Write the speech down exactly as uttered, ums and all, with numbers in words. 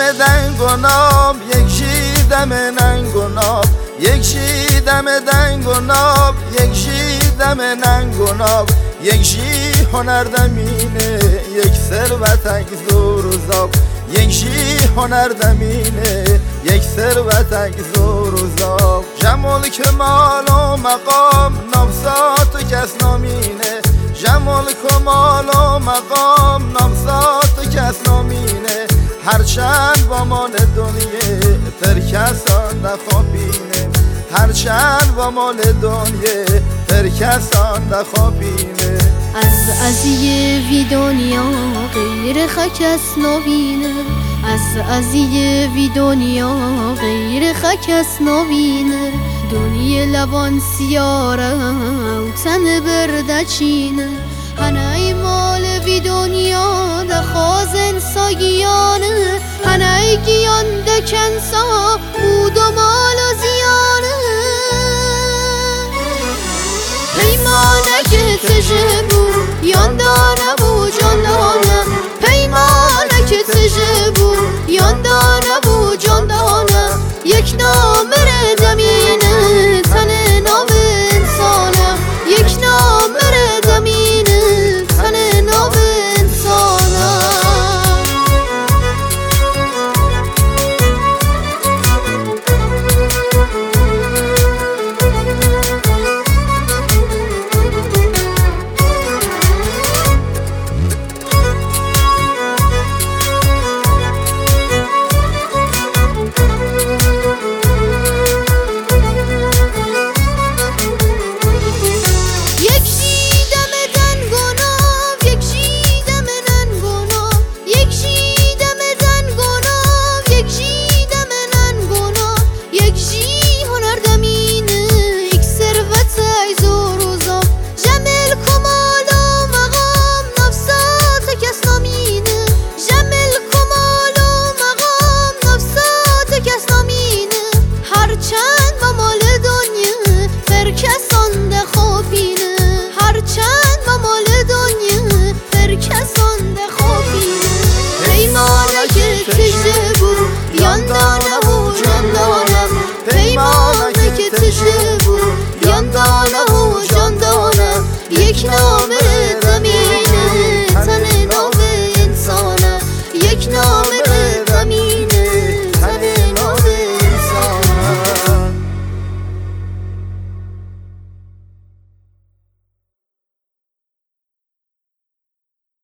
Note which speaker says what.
Speaker 1: دنگ و ناب یک جی دم ننگ و ناب یک جی دم دنگ و ناب یک جی دم ننگ و ناب یک جی هنر دمینه یک ثروتک زور و زاب یک جی هنر دمینه یک ثروتک زور و زاب جمال کمال و مقام نامزاد و کس نامینه جمال کمال و مقام نامزاد و کس نامینه هرچند با مال دنیا تر کسان نخوابینه هرچند با مال دنیا تر کسان نخوابینه
Speaker 2: از ازیه وی دنیا غیر خکس نبینه از ازیه وی دنیا غیر خکس نبینه دنیا لبان سیاره و تن برده چینه هنای مال وی دنیا دخوازن ساگیانه هنای گیان دکنسا بود و مال و زیانه پیمانه که تجه بود یاندانه بود جاندانه پیمانه که تجه بود یاندانه بود جاندانه یک نامر دمینه تن نام انسانه یک نامر دمینه تن نام انسانه یاندانه و جاندانه پیمانه که تجه بود یاندانه و جاندانه یک نام